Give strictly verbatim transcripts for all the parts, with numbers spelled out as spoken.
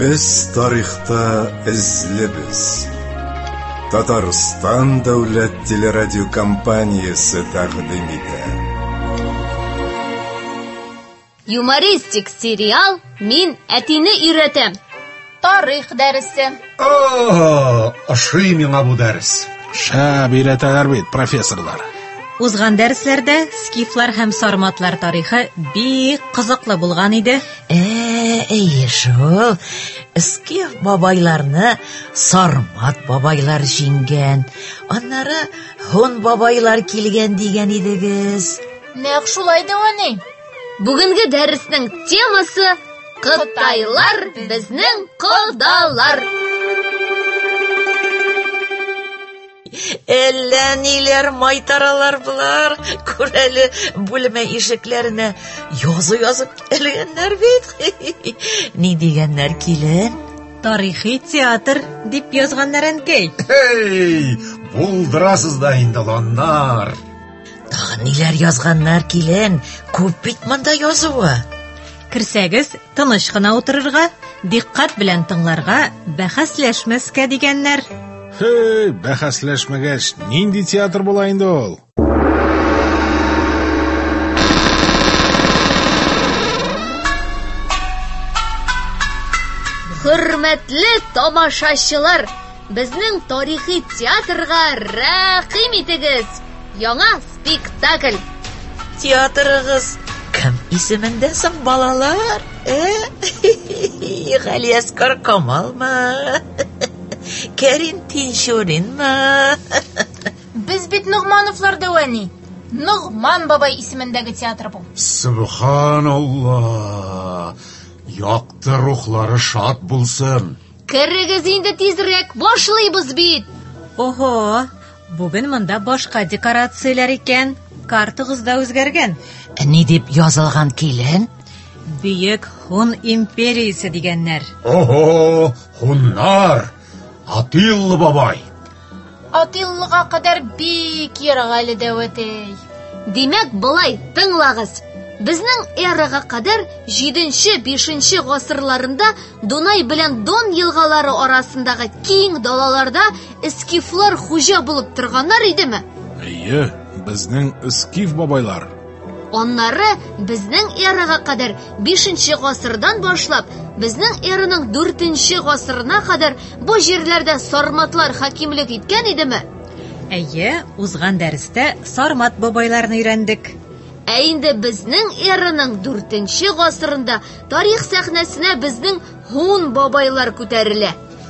Biz tarixta izlibіз. Tatariston davlat teleradio kompaniyasi taqdim etadi. Юмористик serial Min әтине өйрәтәм. Тарих дәресе. Aa, ашый миңа бу дәрес. Шәп өйрәтәләр бит, профессорлар. Узган дәресләрдә скифлар һәм сарматлар тарихы бик кызыклы булган иде. Э, әйе шул. Скиф бабайларны сармат бабайлар җиңгән. Аннары һун бабайлар килгән дигән идегез. Нәкъ шулай да аны. Бүгенге дәреснең темасы Кытайлар безнең кодалар. Әллә ниләр майтаралар булар. Күрәле бүлмә ишекләренә язу язып элгәннәр бит. Ни дигәннәр килен? Тарихи театр дип язганнар әнкәй. Hey, булдырасыз да инде ланнар. Тагын ниләр язганнар килен? Күп бит монда язуы. Кирсәгез, тыныч кына утырырга, диккать белән тыңларга, бәхәсләшмәскә дигәннәр. Hey, бәхәсләшмәгәч, нинди театр була инде ул? Хөрмәтле тамашачылар, безнең тарихи театрга рәхим итегез. Яңа спектакль. Театрыгыз кем исемендә соң балалар? Э? Галиәскар Камалмы? Кәрим Тинчуринмы? Без бит Нугмановлар дәвани. Нугман бабай исемендәге театр бу. Субханаллах. Якты рухлары шат булсын. Керегез инде тизрәк, башлыйбыз бит. Ого, бүген монда башка декорацияләр икән. Картыгыз да үзгәргән. Ни дип язылган килен? Бөек Һун империясе дигәннәр. Ого, хуннар. Атиллы бабай. Атиллыга кадәр бик ерак әле дәвәтей. Димәк, былай тыңлагыз. Безнең эрага кадәр җиденче-бишенче гасырларында Дунай белән Дон елгалары арасындагы киң далаларда скифлар хуҗа булып торганнар идеме? Әйе, безнең скиф бабайлар. Аннары безнең эрага кадәр бишенче гасырдан башлап, безнең эраның дүртенче гасырына кадәр бу җирләрдә сарматлар хакимлек иткән идеме? Әйе, узган дәрестә сармат бабайларны өйрәндек. Ә инде безнең эраның дүртенче гасырында тарих сәхнәсенә безнең Һун бабайлар күтәрелә.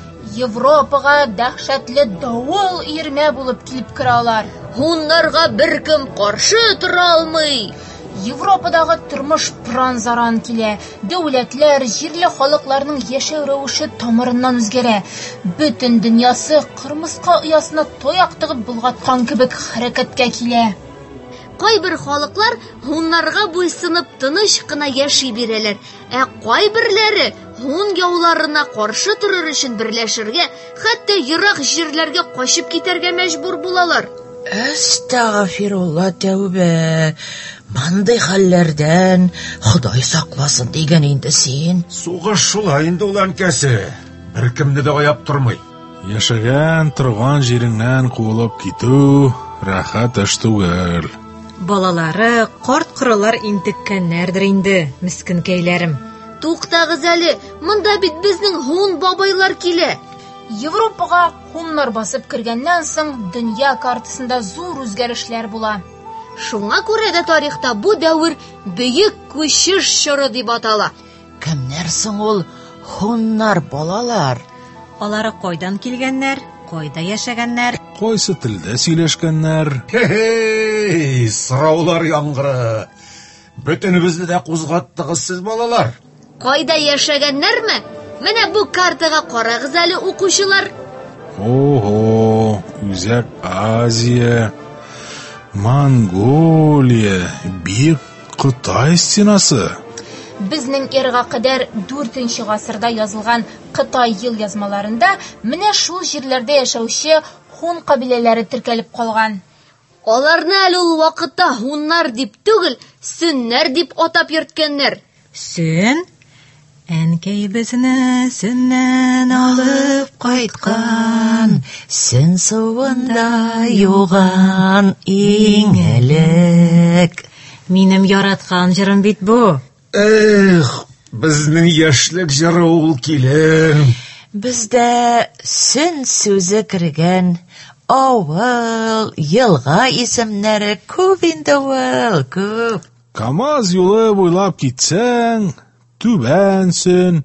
Европага дәһшәтле давыл ирмә булып килеп кералар. Һуннарга беркем каршы тора алмый. Европадагы тормыш пранзаран килә. Дәүләтләр, җирле халыкларның яшәү рәвеше тамырыннан үзгәрә. Бөтен дөньясы кырмыска оясына тояк тыгып булгаткан кебек хәрәкәткә килә. Кайбер халыклар һуннарга буйсынып тыныч кына яши бирәләр, ә кайберләре һун яуларына каршы торыр өчен берләшергә, хәтта ерак җирләргә качып китәргә мәҗбүр булалар. Әстәгъфирулла тәүбә. Мандай хәлләрдән Ходай сакласын дигән инде син. Сугыш шулай инде ул әнкәсе. Беркемне дә аяп тормый. Яшәгән торган җиреңнән куылып китү рәхәт эш түгел. Балалары карт-корылар интеккәннәрдер инде, мискенкәйләрем. Туктагыз әле, монда бит безнең Һун бабайлар килә. Европага һуннар басып кергәннән соң дөнья картасында зур үзгәрешләр була. Шуңа күрә дә тарихта бу дәвр бөек күчеш чоры дип атала. Кемнәр соң ул һуннар балалар? Алары кайдан килгәннәр, кайда яшәгәннәр? Кайсы телдә сөйләшкәннәр? Хей, сораулар яңгыры. Бөтенебезне дә кузгаттыгыз сез балалар. Кайда яшәгәннәрме? Менә бу картага карагыз әле, укучылар. Ого, Үзәк Азия, Монголия, бик Кытай стенасы. Безнең эрага кадәр дүртенче гасырда язылган Кытай ел язмаларында менә шул җирләрдә яшәүче Һун кабиләләре теркәлеп калган. Аларны әле ул вакытта һуннар дип түгел, сөннәр дип атап йөрткәннәр. Сön? Әнкәй безне сөннән алып кайткан, Сөн суында юган иң элек. Минем яраткан җырым бит бу. Эх, безнең яшьлек җыры ул килен. Бездә сөн сүзе кергән. Авыл, елга исемнәре күп инде ул, күп. КамАЗ юлы буйлап китсәң, түбәнсен,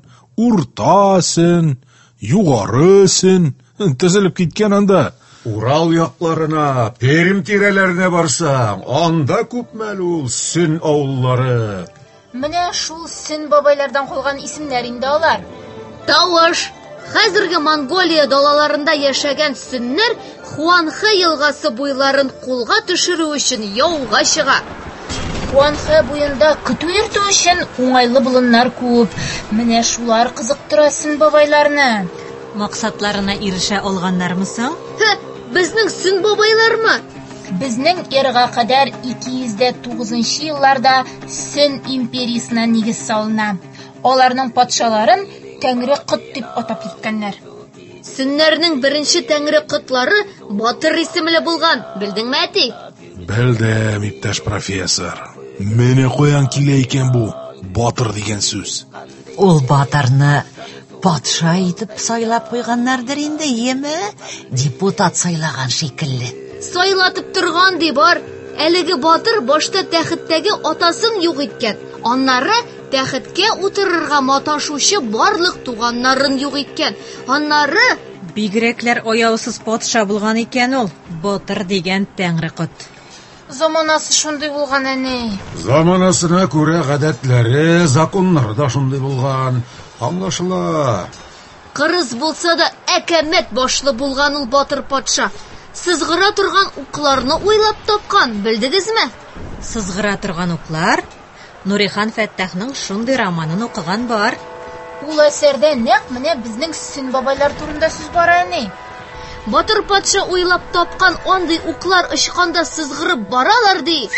уртасын, югарысын, тезелеп киткән анда. Урал якларына, Пермь тирәләренә барсаң, анда күпмәл ул сөн авыллары. Менә шул сөн бабайлардан калган исемнәр инде алар. Тавыш! Хәзерге Монголия далаларында яшәгән сөннәр Хуанхэ елгасы буйларын кулга төшерү өчен яуга чыга. Хуанхэ буенда көтү йөртү өчен уңайлы болыннар күп. Менә шулар кызыктыра сөн бабайларны. Максатларына ирешә алганнармысың? Хе, безнең сөн бабайлармы? Безнең эрага кадәр ике йөз тугызынчы елларда сөн империясына нигез салына. Аларның патшаларын Тәңре кыт дип атап киткәннәр. Сөннәрнең беренче тәңре кытлары Батыр исемле булган, белдеңме әти? Белдем, иптәш профессор. Менә каян килә икән бу Батыр дигән сүз. Ул Батырны патша итеп сайлап куйганнардыр инде, еме? Депутат сайлаган шикелле. Сайлатып торган ди бар. Әлеге Батыр башта тәхеттәге атасын юк иткән. Аннары тәхеткә утырырга маташучы барлык туганнарын юк иткән. Аннары Бигрәкләр аяусыз патша булган икән ул, Батыр дигән тәңре кот. Заманасы шундый булган әни. Заманасына күрә гадәтләре, законнары да шундый булган. Аңлашыла. кырыс булса да әкәмәт башлы булган ул Батыр патша. Сызгыра торган укларны уйлап тапкан, белдегезме? Сызгыра торган уклар? Нурихан Фәттахның шундый романын укыган бар. Ул әсәрдә нәкъ менә безнең сөн бабайлар турында сүз бар әни. Батыр патша уйлап тапкан андый уклар очканда сызгырып баралар ди.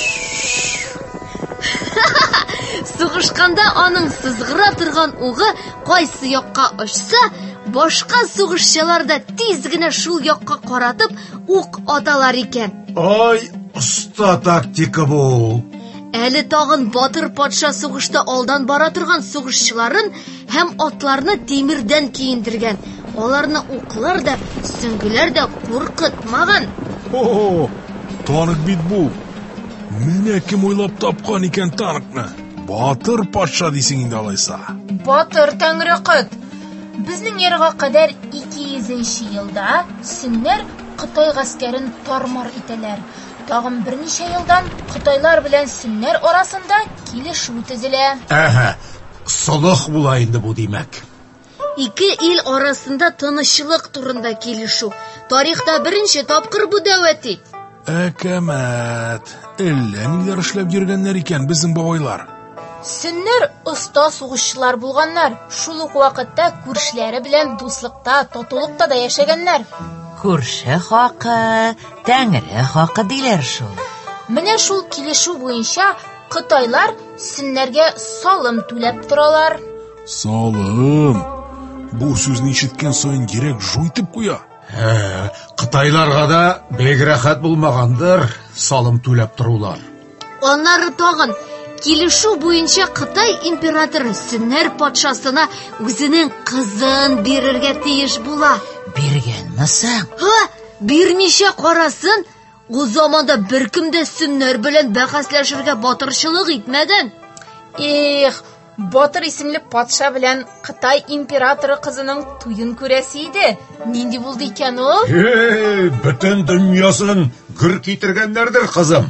Сугышканда аның сызгыра торган угы кайсы якка очса, башка сугышчылар да тиз генә шул якка каратып ук аталар икән. Ай, оста тактика бу. Әле тагын Батыр патша сугышта алдан бара торган сугышчыларын һәм атларны тимердән киендергән. Аларны уклар да, сөңгеләр дә куркытмаган. О, танк бит бу. Менә кем уйлап тапкан икән танкны? Батыр патша дисең инде алайса. Батыр тәңре кыт. Безнең ярга кадәр ике йөзенче елда сөннәр Кытай гаскәрен тармар итәләр. Тагын берничә елдан Кытайлар белән сөннәр арасында килешү төзелә. Әһә, солых була инде бу димәк. Ике ил арасында тынычлык турында килешү. Тарихта беренче тапкыр бу дәвәти. Әкәмәт. Әллә ниләр эшләп йөргәннәр икән безнең бабайлар. Сөннәр оста сугышчылар булганнар. Шул ук вакытта күршләре белән дуслыкта, татулыкта да яшәгәннәр. Күрше хакы, тәңре хакы диләр шул. Менә шул килешү буенча Кытайлар сөннәргә салым түләп торалар. Салым. Бу сүзне ишеткән саен йөрәк жуйтып куя. Ә, Кытайларга да бек рәхәт булмагандыр салым түләп торулар. Аннары тагын килешү буенча Кытай императоры сөннәр патшасына үзенең кызын бирергә тиеш була. Биргәнме соң? Ха, бирмичә карасын. Ул заманда беркем дә сөннәр белән бәхәсләшергә батырчылык итмәгән. Эх, Батыр исемле патша белән Кытай императоры кызының туен күрәсе иде. Нинди булды икән ул? Эй, бөтен дөньясын гөр китергәннәрдер, кызым.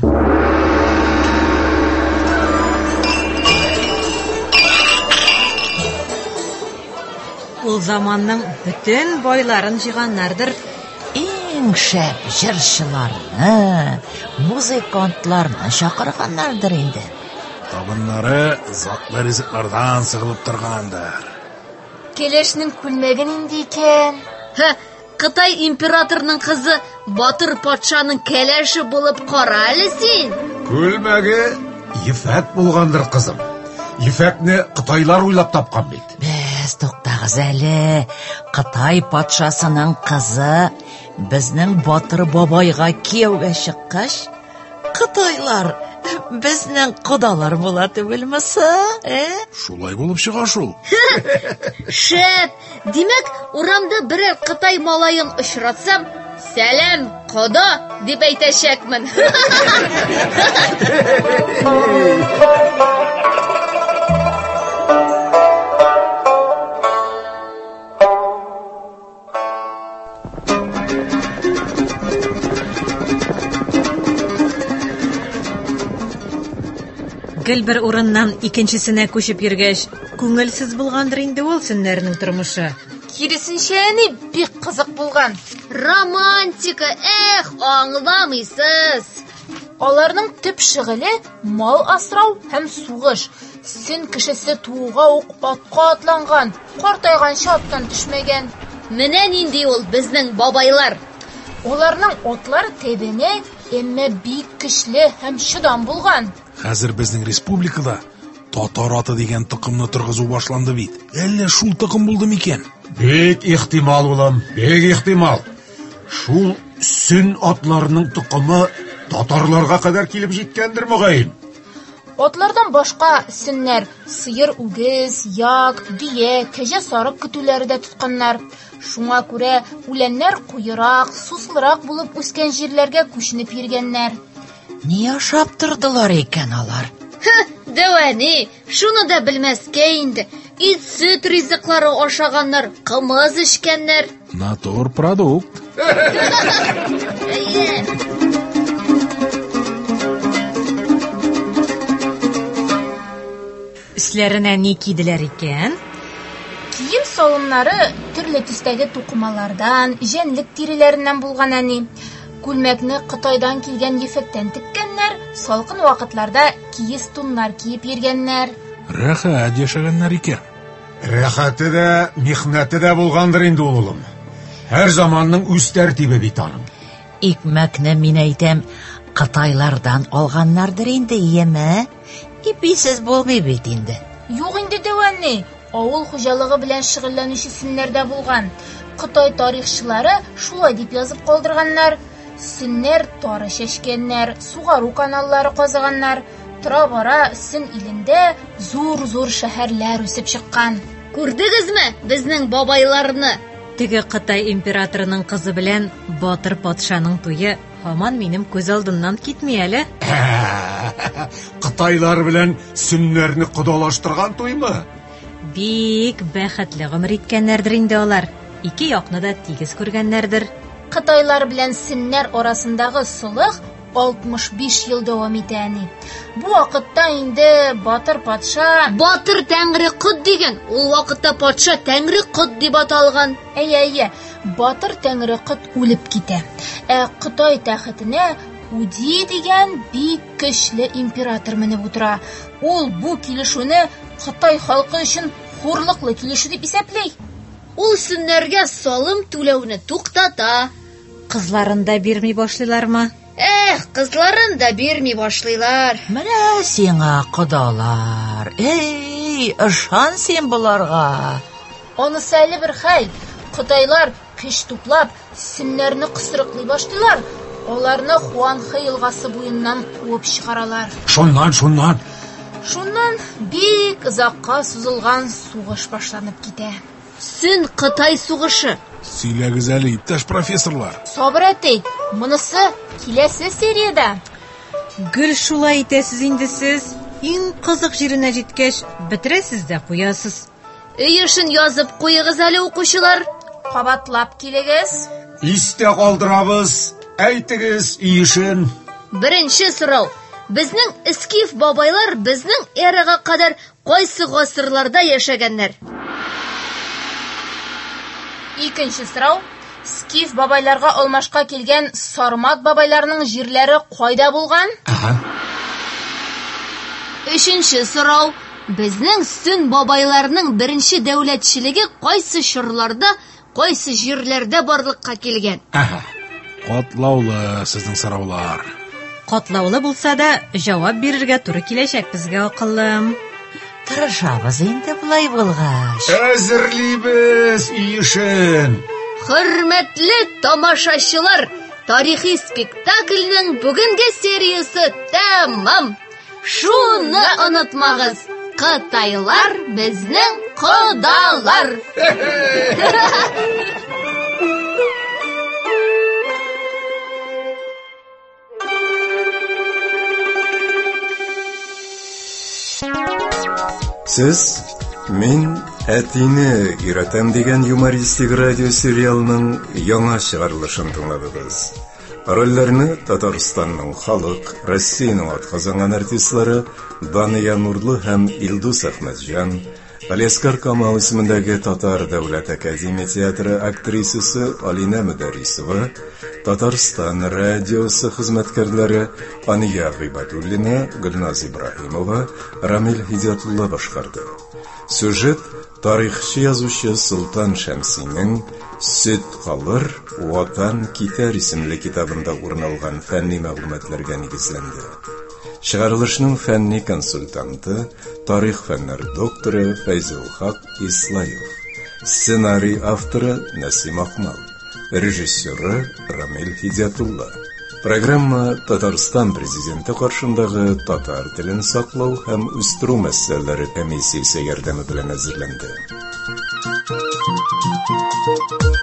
Ул заманның бөтен байларын җыйганнардыр. Иң шәп җырчыларны, музыкантларны чакырганнардыр инде. Табыннары затлы ризыклардан сыгылып торгандыр. Келешнең күлмәген инде икән. Ха, Кытай императорының кызы Батыр патшаның кәләше булып кара әле син. Күлмәге ифәт булгандыр, кызым. Ефәкне Кытайлар уйлап тапкан бит. Без туктагыз әле. Кытай патшасының кызы безнең Батыр бабайга кияүгә чыккач, Кытайлар безнең кодалар була түгелмесең, э? Шулай булып чыга шул. Шәп, димәк, урамда берәр Кытай малайын очратсам, сәлам, кода, дип әйтәчәкмен. Гел бер урыннан икенчесенә күчеп йөргәч, күңелсез булгандыр инде ул сөннәрнең тормышы. Киресенчә, ни бик кызык булган. Романтика, эх, аңламыйсыз. Аларның төп шөгыле мал асрау һәм сугыш. Син кешесе тууга ук атка атланган, картайганча аттан төшмәгән. Менә нинди ул безнең бабайлар. Аларның атлары тебене, әмма бик көчле һәм шыдан булган. Хәзер безнең республикада татар аты дигән токымны торгызу башланды бит. Әллә шул токым булды микән? Бик ихтимал улым, бик ихтимал. Шул сүн атларының тукымы татарларга кадәр килеп җиткәндер мөгаен. Атлардан башка сөннәр сыер, үгез, як, бия, кәҗә сарык көтүләре дә тотканнар. Шуңа күрә үләннәр куйрак, суслырак булып үскән җирләргә күченеп йөргәннәр. Ни ашап тордылар икән алар? Дәвәни, шуны да белмәскә инде. Ит, сөт ризыклары ашаганнар, кымыз эчкәннәр. Натур продукт. Үсләренә ни киделәр икән? Кием салымнары төрле төстәге тукымалардан, җәнлек тиреләреннән булган әни. Күлмәкне Кытайдан килгән ефәктән теккәннәр, салкын вакытларда киез туннар киеп йөргәннәр. Рәхәт яшәгәннәр икән. Рәхәте дә, михнәте дә булгандыр инде ул улым. Һәр заманның үз тәртибе бит аның. Икмәкне мин әйтәм, Кытайлардан алганнардыр инде, яме? Иписез булмый бит инде. Юк инде дәвәнне, авыл хуҗалыгы белән шөгыльләнүче сөннәрдә булган. Кытай тарихчылары шулай дип язып калдырганнар. Сөннәр тары чәчкәннәр, сугару каналлары казыганнар. Тора-бара сөн илендә зур-зур шәһәрләр үсеп чыккан. Күрдегезме безнең бабайларны? Теге Кытай императорының кызы белән Батыр патшаның туе һаман минем күз алдымнан китми әле. Кытайлар белән сүннәрне кодалаштырган туймы? Бик бәхетле гомер иткәннәрдер инде алар. Ике якны да тигез күргәннәрдер. Кытайлар белән сөннәр арасындагы сулых алтмыш биш ел дәвам итә. Бу вакытта инде Батыр патша, Батыр Тәңре Кот дигән, ул вакытта патша Тәңре Кот дип аталган. Әйе-әйе, Батыр Тәңре Кот үлеп китә. Ә Кытай тәхетенә Уди дигән бик көчле император менеп утыра. Ул бу килешүне Кытай халкы өчен хурлыклы килешү дип исәпләй. Ул сүннәргә салым түләүне туктата. Кызларын да бирми башлыйлармы? Эх, кызларын да бирми башлыйлар. Менә сиңа кодалар. Эй, ышан син буларга. Анысы әле бер хәл. Кытайлар көч туплап, сөннәрне кысрыклый башлыйлар. Аларны Хуанхэ елгасы буеннан куып чыгаралар. Шуннан, шуннан. Шуннан бик озакка сузылган сугыш башланып китә. Сөн Кытай сугышы. Сөйләгез әле, иптәш профессорлар. Сабыр әйтик, монысы киләсе сериядә. Гел шулай итәсез инде сез. Иң кызык җиренә җиткәч, бетерәсез дә куясыз. Өйешен язып куегыз әле, укучылар. Кабатлап килегез. Истә калдырабыз. Әйтегез, иешен. Беренче сорау. Безнең Скиф бабайлар безнең эрага кадәр кайсы гасырларда яшәгәннәр? Икенче сорау. Скиф бабайларга алмашка килгән Сармат бабайларның җирләре кайда булган? Ага. Өченче сорау. Безнең сөн бабайларның беренче дәүләтчелеге кайсы чорларда, кайсы җирләрдә барлыкка килгән? Ага. Катлаулы сезнең сораулар. Катлаулы булса да, җавап бирергә туры киләчәк безгә, акыллым. Тырышабыз инде булай булгач. Әзерлибез иешен. Хөрмәтле тамашачылар, тарихи спектакльнең бүгенге сериясе тәмам. Шуны онытмагыз. Кытайлар безнең кодалар. Сез «Мин әтине өйрәтәм» дигән юмористик радио сериалының яңа чыгарылышын тыңладыгыз. Рольләрне Татарстанның халык, Россиянең атказанган артистлары Дания Нурлы һәм Илдус Әхмәтҗан, Алескар Камал исемендәге Татар дәүләт академия театры актрисасы Алина Мөдәрисова, Татарстан радиосы хезмәткәрләре Ания Гыйбатуллина, Гөлназ Ибраһимова, Рамил Хидиятулла башкарды. Сюжет тарихчы язучы Султан Шәмсинең «Сөт калыр, ватан китәр» исемле китабында урын алган фәнни мәгълүматларга нигезләнде. Чыгарылышның фәнни консультанты, тарих фәннәре докторы Фәйзул Хак Ислаев. Сценарий авторы Насим Ахмал. Режиссеры Рамил Хидиятулла. Программа Татарстан президенты каршындагы татар телен саклау һәм үстерү мәсьәләләре комиссиясе ярдәме белән әзерләнде.